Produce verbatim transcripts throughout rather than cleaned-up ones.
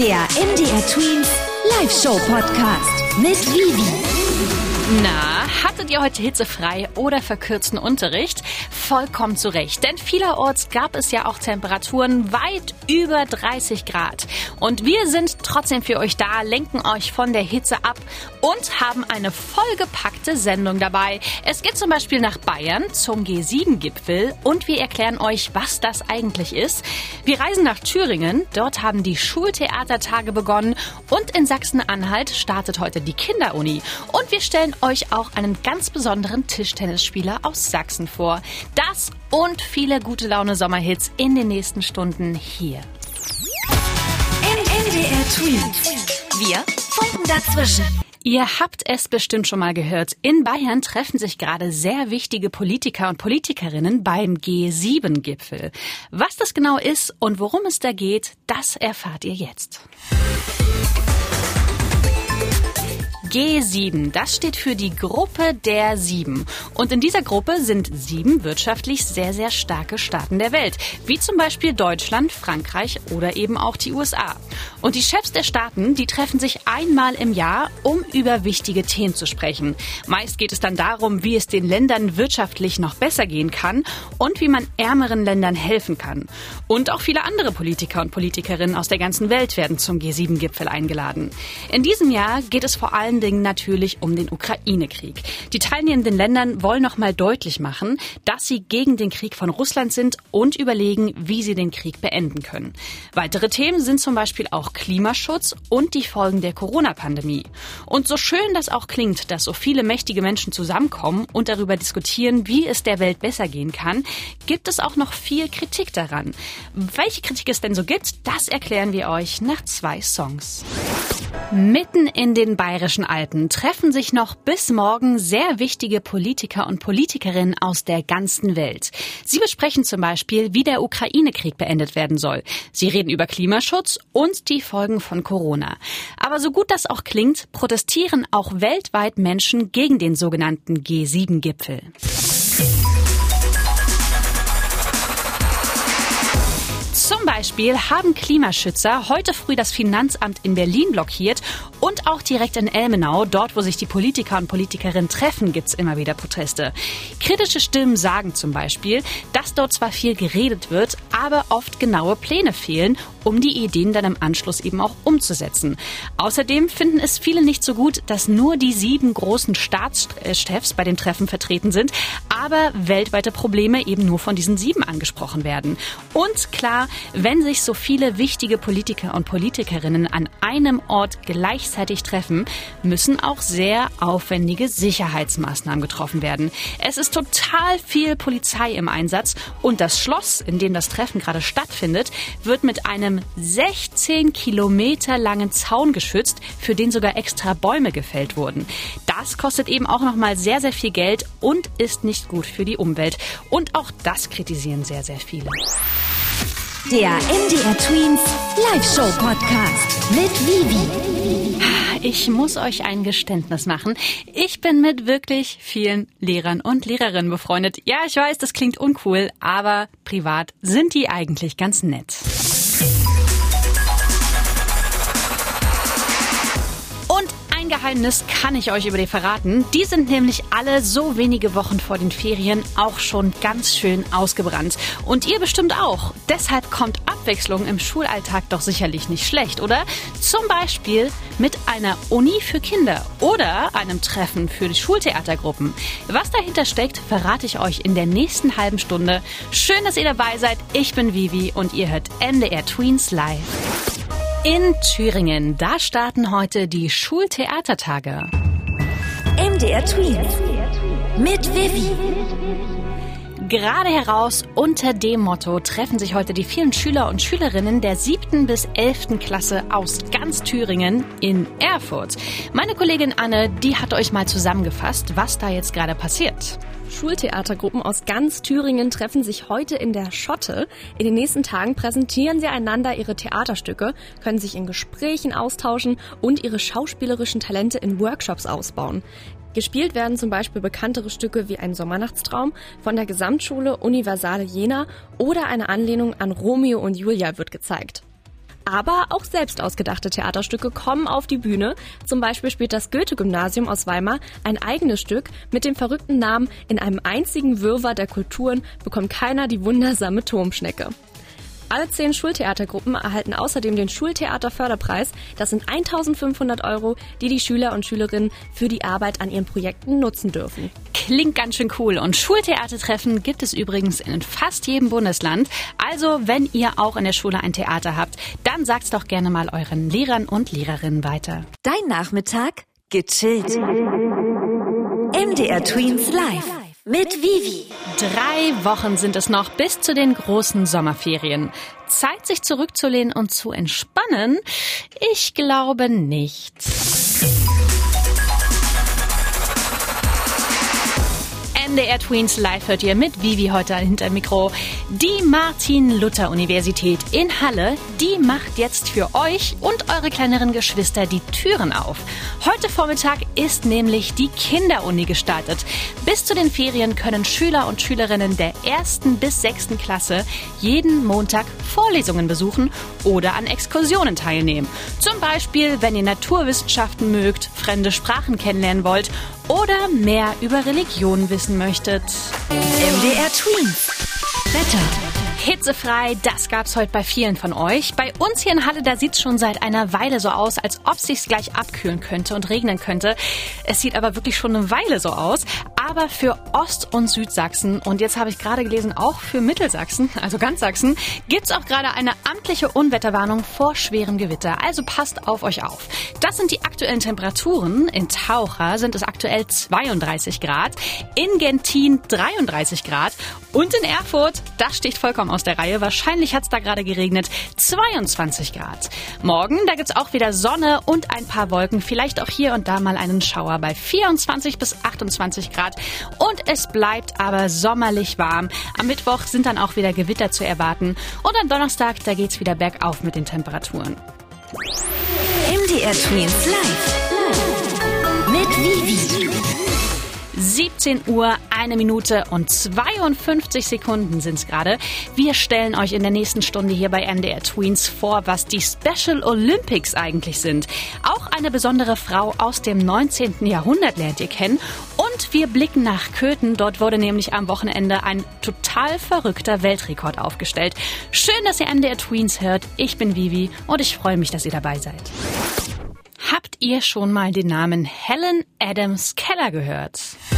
Der M D R Tweens Live-Show-Podcast mit Vivi. Na, hattet ihr heute hitzefrei oder verkürzten Unterricht? Vollkommen zu Recht, denn vielerorts gab es ja auch Temperaturen weit über dreißig Grad. Und wir sind trotzdem für euch da, lenken euch von der Hitze ab und haben eine vollgepackte Sendung dabei. Es geht zum Beispiel nach Bayern zum G sieben Gipfel und wir erklären euch, was das eigentlich ist. Wir reisen nach Thüringen, dort haben die Schultheatertage begonnen und in Sachsen-Anhalt startet heute die Kinderuni. Und wir stellen euch auch einen ganz besonderen Tischtennisspieler aus Sachsen vor. Das und viele gute Laune Sommerhits in den nächsten Stunden hier. M D R Tweens. Wir funken dazwischen. Ihr habt es bestimmt schon mal gehört. In Bayern treffen sich gerade sehr wichtige Politiker und Politikerinnen beim G sieben Gipfel. Was das genau ist und worum es da geht, das erfahrt ihr jetzt. G sieben, das steht für die Gruppe der Sieben. Und in dieser Gruppe sind sieben wirtschaftlich sehr, sehr starke Staaten der Welt, wie zum Beispiel Deutschland, Frankreich oder eben auch die U S A. Und die Chefs der Staaten, die treffen sich einmal im Jahr, um über wichtige Themen zu sprechen. Meist geht es dann darum, wie es den Ländern wirtschaftlich noch besser gehen kann und wie man ärmeren Ländern helfen kann. Und auch viele andere Politiker und Politikerinnen aus der ganzen Welt werden zum G sieben Gipfel eingeladen. In diesem Jahr geht es vor allem Dingen natürlich um den Ukraine-Krieg. Die teilnehmenden Länder wollen noch mal deutlich machen, dass sie gegen den Krieg von Russland sind und überlegen, wie sie den Krieg beenden können. Weitere Themen sind zum Beispiel auch Klimaschutz und die Folgen der Corona-Pandemie. Und so schön das auch klingt, dass so viele mächtige Menschen zusammenkommen und darüber diskutieren, wie es der Welt besser gehen kann, gibt es auch noch viel Kritik daran. Welche Kritik es denn so gibt, das erklären wir euch nach zwei Songs. Mitten in den bayerischen Alpen treffen sich noch bis morgen sehr wichtige Politiker und Politikerinnen aus der ganzen Welt. Sie besprechen zum Beispiel, wie der Ukraine-Krieg beendet werden soll. Sie reden über Klimaschutz und die Folgen von Corona. Aber so gut das auch klingt, protestieren auch weltweit Menschen gegen den sogenannten G sieben Gipfel. Zum Beispiel haben Klimaschützer heute früh das Finanzamt in Berlin blockiert und auch direkt in Elmenau, dort wo sich die Politiker und Politikerinnen treffen, gibt's immer wieder Proteste. Kritische Stimmen sagen zum Beispiel, dass dort zwar viel geredet wird, aber oft genaue Pläne fehlen, um die Ideen dann im Anschluss eben auch umzusetzen. Außerdem finden es viele nicht so gut, dass nur die sieben großen Staatschefs bei dem Treffen vertreten sind, aber weltweite Probleme eben nur von diesen sieben angesprochen werden. Und klar, wenn sich so viele wichtige Politiker und Politikerinnen an einem Ort gleichzeitig treffen, müssen auch sehr aufwendige Sicherheitsmaßnahmen getroffen werden. Es ist total viel Polizei im Einsatz und das Schloss, in dem das Treffen gerade stattfindet, wird mit einem sechzehn Kilometer langen Zaun geschützt, für den sogar extra Bäume gefällt wurden. Das kostet eben auch nochmal sehr, sehr viel Geld und ist nicht gut für die Umwelt. Und auch das kritisieren sehr, sehr viele. Der M D R Tweens Live-Show-Podcast mit Vivi. Ich muss euch ein Geständnis machen. Ich bin mit wirklich vielen Lehrern und Lehrerinnen befreundet. Ja, ich weiß, das klingt uncool, aber privat sind die eigentlich ganz nett. Geheimnis kann ich euch über die verraten. Die sind nämlich alle so wenige Wochen vor den Ferien auch schon ganz schön ausgebrannt. Und ihr bestimmt auch. Deshalb kommt Abwechslung im Schulalltag doch sicherlich nicht schlecht, oder? Zum Beispiel mit einer Uni für Kinder oder einem Treffen für die Schultheatergruppen. Was dahinter steckt, verrate ich euch in der nächsten halben Stunde. Schön, dass ihr dabei seid. Ich bin Vivi und ihr hört M D R Tweens live. In Thüringen, da starten heute die Schultheatertage. M D R Tweens mit Vivi. Gerade heraus unter dem Motto treffen sich heute die vielen Schüler und Schülerinnen der siebten bis elften Klasse aus ganz Thüringen in Erfurt. Meine Kollegin Anne, die hat euch mal zusammengefasst, was da jetzt gerade passiert. Schultheatergruppen aus ganz Thüringen treffen sich heute in der Schotte. In den nächsten Tagen präsentieren sie einander ihre Theaterstücke, können sich in Gesprächen austauschen und ihre schauspielerischen Talente in Workshops ausbauen. Gespielt werden zum Beispiel bekanntere Stücke wie Ein Sommernachtstraum von der Gesamtschule Universale Jena oder eine Anlehnung an Romeo und Julia wird gezeigt. Aber auch selbst ausgedachte Theaterstücke kommen auf die Bühne. Zum Beispiel spielt das Goethe-Gymnasium aus Weimar ein eigenes Stück mit dem verrückten Namen „In einem einzigen Wirrwarr der Kulturen bekommt keiner die wundersame Turmschnecke". Alle zehn Schultheatergruppen erhalten außerdem den Schultheaterförderpreis. Das sind eintausendfünfhundert Euro, die die Schüler und Schülerinnen für die Arbeit an ihren Projekten nutzen dürfen. Klingt ganz schön cool. Und Schultheatertreffen gibt es übrigens in fast jedem Bundesland. Also, wenn ihr auch in der Schule ein Theater habt, dann sagt's doch gerne mal euren Lehrern und Lehrerinnen weiter. Dein Nachmittag gechillt. M D R Tweens Live mit Vivi. Drei Wochen sind es noch bis zu den großen Sommerferien. Zeit, sich zurückzulehnen und zu entspannen? Ich glaube nicht. M D R Tweens Live hört ihr mit Vivi heute hinter dem Mikro. Die Martin-Luther-Universität in Halle, die macht jetzt für euch und eure kleineren Geschwister die Türen auf. Heute Vormittag ist nämlich die Kinderuni gestartet. Bis zu den Ferien können Schüler und Schülerinnen der ersten bis sechsten Klasse jeden Montag Vorlesungen besuchen oder an Exkursionen teilnehmen. Zum Beispiel, wenn ihr Naturwissenschaften mögt, fremde Sprachen kennenlernen wollt oder mehr über Religion wissen möchtet. M D R Tweens Wetter. Hitzefrei, das gab's heute bei vielen von euch. Bei uns hier in Halle, da sieht's schon seit einer Weile so aus, als ob sich's gleich abkühlen könnte und regnen könnte. Es sieht aber wirklich schon eine Weile so aus. Aber für Ost- und Südsachsen und jetzt habe ich gerade gelesen, auch für Mittelsachsen, also ganz Sachsen, gibt's auch gerade eine amtliche Unwetterwarnung vor schwerem Gewitter. Also passt auf euch auf. Das sind die aktuellen Temperaturen. In Taucher sind es aktuell zweiunddreißig Grad, in Gentin dreiunddreißig Grad und in Erfurt, das sticht vollkommen aus der Reihe. Wahrscheinlich hat's da gerade geregnet. zweiundzwanzig Grad. Morgen, da gibt's auch wieder Sonne und ein paar Wolken. Vielleicht auch hier und da mal einen Schauer bei vierundzwanzig bis achtundzwanzig Grad. Und es bleibt aber sommerlich warm. Am Mittwoch sind dann auch wieder Gewitter zu erwarten. Und am Donnerstag, da geht's wieder bergauf mit den Temperaturen. M D R Tweens Live mit Vivi. siebzehn Uhr, eine Minute und zweiundfünfzig Sekunden sind's gerade. Wir stellen euch in der nächsten Stunde hier bei M D R Tweens vor, was die Special Olympics eigentlich sind. Auch eine besondere Frau aus dem neunzehnten Jahrhundert lernt ihr kennen. Und wir blicken nach Köthen. Dort wurde nämlich am Wochenende ein total verrückter Weltrekord aufgestellt. Schön, dass ihr M D R Tweens hört. Ich bin Vivi und ich freue mich, dass ihr dabei seid. Habt ihr schon mal den Namen Helen Adams Keller gehört?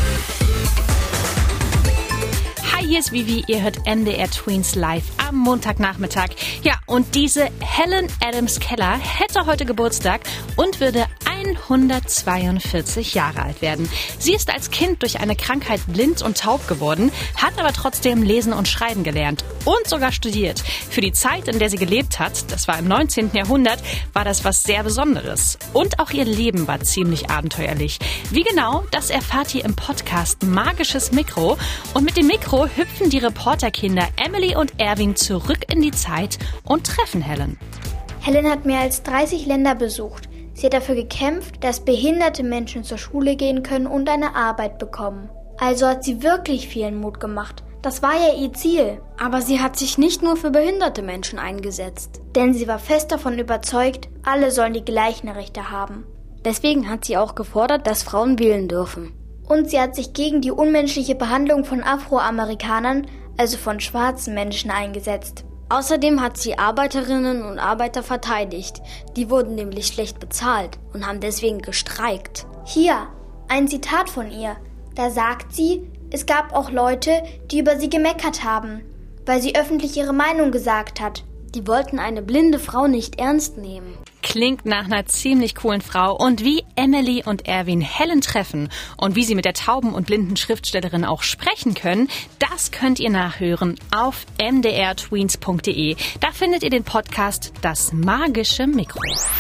Hi, hier ist Vivi, ihr hört M D R Tweens Live am Montagnachmittag. Ja, und diese Helen Adams Keller hätte heute Geburtstag und würde hundertzweiundvierzig Jahre alt werden. Sie ist als Kind durch eine Krankheit blind und taub geworden, hat aber trotzdem lesen und schreiben gelernt und sogar studiert. Für die Zeit, in der sie gelebt hat, das war im neunzehnten Jahrhundert, war das was sehr Besonderes. Und auch ihr Leben war ziemlich abenteuerlich. Wie genau, das erfahrt ihr im Podcast Magisches Mikro. Und mit dem Mikro hüpfen die Reporterkinder Emily und Erwin zurück in die Zeit und treffen Helen. Helen hat mehr als dreißig Länder besucht. Sie hat dafür gekämpft, dass behinderte Menschen zur Schule gehen können und eine Arbeit bekommen. Also hat sie wirklich vielen Mut gemacht. Das war ja ihr Ziel. Aber sie hat sich nicht nur für behinderte Menschen eingesetzt. Denn sie war fest davon überzeugt, alle sollen die gleichen Rechte haben. Deswegen hat sie auch gefordert, dass Frauen wählen dürfen. Und sie hat sich gegen die unmenschliche Behandlung von Afroamerikanern, also von schwarzen Menschen, eingesetzt. Außerdem hat sie Arbeiterinnen und Arbeiter verteidigt. Die wurden nämlich schlecht bezahlt und haben deswegen gestreikt. Hier, ein Zitat von ihr. Da sagt sie, es gab auch Leute, die über sie gemeckert haben, weil sie öffentlich ihre Meinung gesagt hat. Die wollten eine blinde Frau nicht ernst nehmen. Klingt nach einer ziemlich coolen Frau. Und wie Emily und Erwin Helen treffen und wie sie mit der tauben und blinden Schriftstellerin auch sprechen können, das könnt ihr nachhören auf m d r tweens punkt d e. Da findet ihr den Podcast Das Magische Mikro.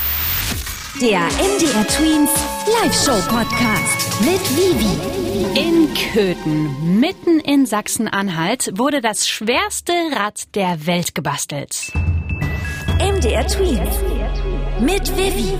Der M D R Tweens Live-Show-Podcast mit Vivi. In Köthen, mitten in Sachsen-Anhalt, wurde das schwerste Rad der Welt gebastelt. M D R Tweens mit Vivi.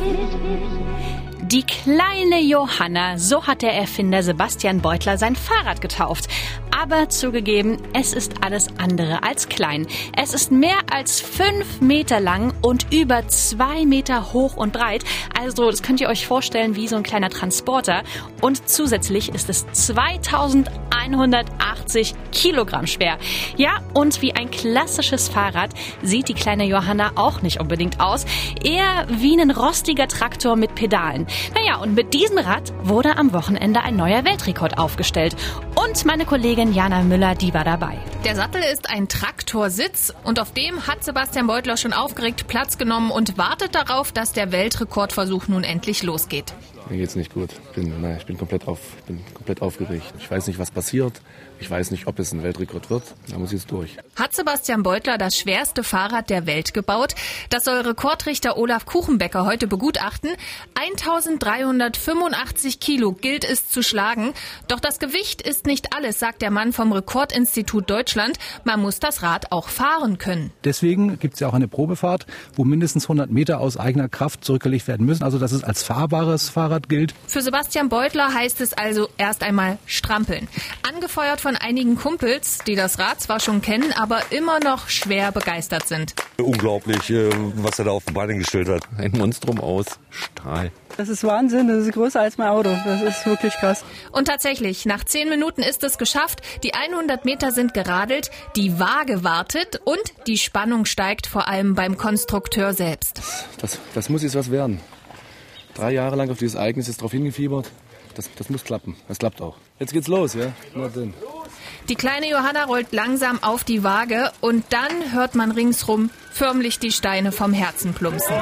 Die kleine Johanna, so hat der Erfinder Sebastian Beutler sein Fahrrad getauft. Aber zugegeben, es ist alles andere als klein. Es ist mehr als fünf Meter lang und über zwei Meter hoch und breit. Also das könnt ihr euch vorstellen wie so ein kleiner Transporter. Und zusätzlich ist es zweitausendeinhundertachtzig Kilogramm schwer. Ja, und wie ein klassisches Fahrrad sieht die kleine Johanna auch nicht unbedingt aus. Eher wie ein rostiger Traktor mit Pedalen. Naja, und mit diesem Rad wurde am Wochenende ein neuer Weltrekord aufgestellt. Und meine Kollegin Jana Müller, die war dabei. Der Sattel ist ein Traktorsitz und auf dem hat Sebastian Beutler schon aufgeregt Platz genommen und wartet darauf, dass der Weltrekordversuch nun endlich losgeht. Mir geht's nicht gut. Ich bin, nein, ich bin komplett auf, bin komplett aufgeregt. Ich weiß nicht, was passiert. Ich weiß nicht, ob es ein Weltrekord wird. Da muss ich jetzt durch. Hat Sebastian Beutler das schwerste Fahrrad der Welt gebaut? Das soll Rekordrichter Olaf Kuchenbecker heute begutachten. eintausenddreihundertfünfundachtzig Kilo gilt es zu schlagen. Doch das Gewicht ist nicht alles, sagt der Mann vom Rekordinstitut Deutschland. Man muss das Rad auch fahren können. Deswegen gibt es ja auch eine Probefahrt, wo mindestens hundert Meter aus eigener Kraft zurückgelegt werden müssen. Also dass es als fahrbares Fahrrad gilt. Für Sebastian Beutler heißt es also erst einmal strampeln. Angefeuert von einigen Kumpels, die das Rad zwar schon kennen, aber immer noch schwer begeistert sind. Unglaublich, was er da auf die Beine gestellt hat. Ein Monstrum aus Stahl. Das ist Wahnsinn, das ist größer als mein Auto. Das ist wirklich krass. Und tatsächlich, nach zehn Minuten ist es geschafft. Die hundert Meter sind geradelt, die Waage wartet und die Spannung steigt vor allem beim Konstrukteur selbst. Das, das muss jetzt was werden. Drei Jahre lang auf dieses Ereignis ist drauf hingefiebert. Das, das muss klappen. Das klappt auch. Jetzt geht's los, ja? Nur denn. Die kleine Johanna rollt langsam auf die Waage und dann hört man ringsrum förmlich die Steine vom Herzen plumpsen.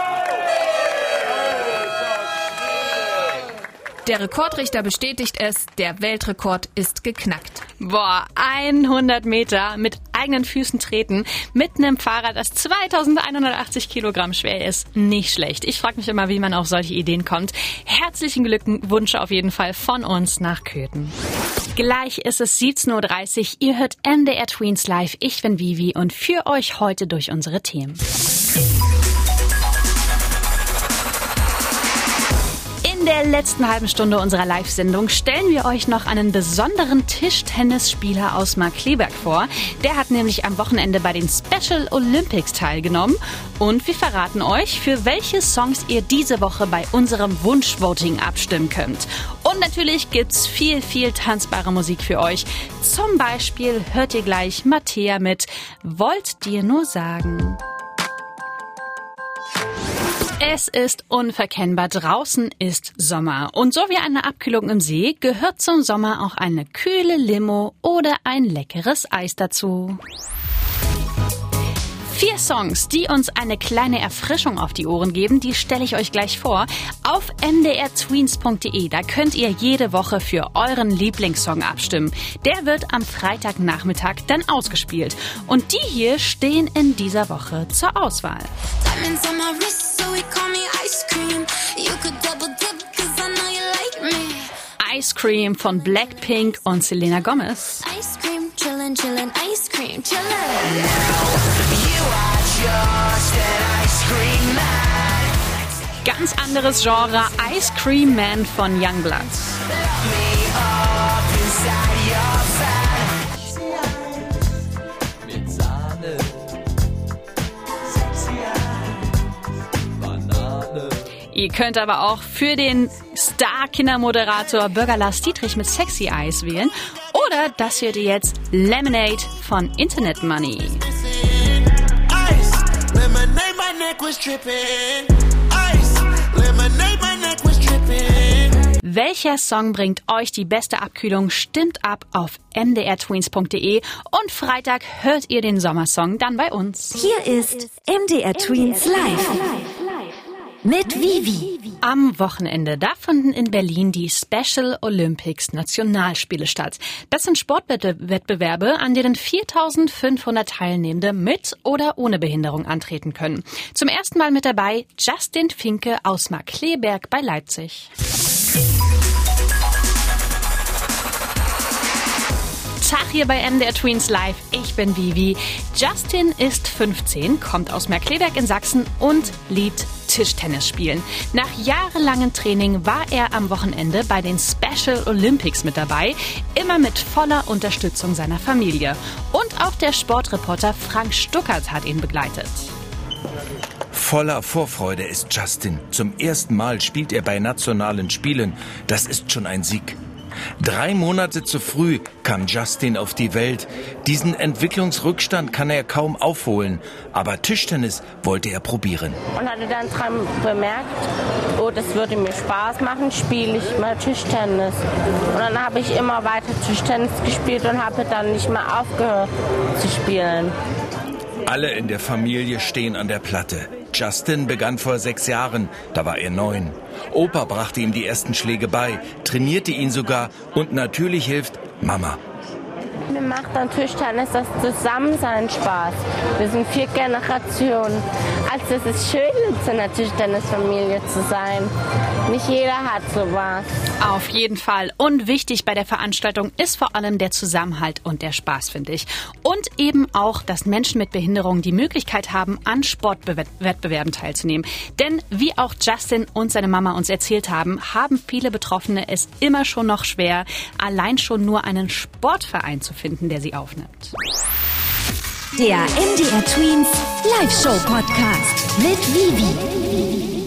Der Rekordrichter bestätigt es, der Weltrekord ist geknackt. Boah, hundert Meter mit eigenen Füßen treten, mit einem Fahrrad, das zweitausendeinhundertachtzig Kilogramm schwer ist. Nicht schlecht. Ich frage mich immer, wie man auf solche Ideen kommt. Herzlichen Glückwunsch auf jeden Fall von uns nach Köthen. Gleich ist es siebzehn Uhr dreißig. Ihr hört M D R Tweens Live. Ich bin Vivi und führe euch heute durch unsere Themen. In der letzten halben Stunde unserer Live-Sendung stellen wir euch noch einen besonderen Tischtennisspieler aus Markkleeberg vor. Der hat nämlich am Wochenende bei den Special Olympics teilgenommen. Und wir verraten euch, für welche Songs ihr diese Woche bei unserem Wunschvoting abstimmen könnt. Und natürlich gibt's viel, viel tanzbare Musik für euch. Zum Beispiel hört ihr gleich Mattea mit Wollt dir nur sagen. Es ist unverkennbar, draußen ist Sommer. Und so wie eine Abkühlung im See gehört zum Sommer auch eine kühle Limo oder ein leckeres Eis dazu. Vier Songs, die uns eine kleine Erfrischung auf die Ohren geben, die stelle ich euch gleich vor. Auf m d r tweens punkt d e, da könnt ihr jede Woche für euren Lieblingssong abstimmen. Der wird am Freitagnachmittag dann ausgespielt. Und die hier stehen in dieser Woche zur Auswahl. Ice Cream von Blackpink und Selena Gomez. Ice cream, chillin', chillin', ice cream, chillin'. Ganz anderes Genre, Ice Cream Man von Youngblood. Ihr könnt aber auch für den Star-Kindermoderator Bürger Lars Dietrich mit Sexy Eyes wählen. Oder das hört ihr jetzt, Lemonade von Internet Money. Welcher Song bringt euch die beste Abkühlung? Stimmt ab auf m d r tweens punkt d e und Freitag hört ihr den Sommersong dann bei uns. Hier ist M D R Tweens Live. Mit Vivi. Am Wochenende, da fanden in Berlin die Special Olympics Nationalspiele statt. Das sind Sportwettbewerbe, an denen viertausendfünfhundert Teilnehmende mit oder ohne Behinderung antreten können. Zum ersten Mal mit dabei Justin Finke aus Markkleeberg bei Leipzig. Tag hier bei M D R Tweens Live. Ich bin Vivi. Justin ist fünfzehn, kommt aus Markkleeberg in Sachsen und liebt Tischtennis spielen. Nach jahrelangem Training war er am Wochenende bei den Special Olympics mit dabei, immer mit voller Unterstützung seiner Familie. Und auch der Sportreporter Frank Stuckert hat ihn begleitet. Voller Vorfreude ist Justin. Zum ersten Mal spielt er bei nationalen Spielen. Das ist schon ein Sieg. Drei Monate zu früh kam Justin auf die Welt. Diesen Entwicklungsrückstand kann er kaum aufholen. Aber Tischtennis wollte er probieren. Und hatte dann dran bemerkt, oh, das würde mir Spaß machen, spiele ich mal Tischtennis. Und dann habe ich immer weiter Tischtennis gespielt und habe dann nicht mehr aufgehört zu spielen. Alle in der Familie stehen an der Platte. Justin begann vor sechs Jahren, da war er neun. Opa brachte ihm die ersten Schläge bei, trainierte ihn sogar und natürlich hilft Mama. Mir macht dann Tischtennis das Zusammensein Spaß. Wir sind vier Generationen. Also es ist schön, in einer Tischtennisfamilie zu sein. Nicht jeder hat sowas. Auf jeden Fall. Und wichtig bei der Veranstaltung ist vor allem der Zusammenhalt und der Spaß, finde ich. Und eben auch, dass Menschen mit Behinderung die Möglichkeit haben, an Sportwettbewerben teilzunehmen. Denn wie auch Justin und seine Mama uns erzählt haben, haben viele Betroffene es immer schon noch schwer, allein schon nur einen Sportverein zu finden, der sie aufnimmt. Der M D R Tweens Live-Show-Podcast mit Vivi.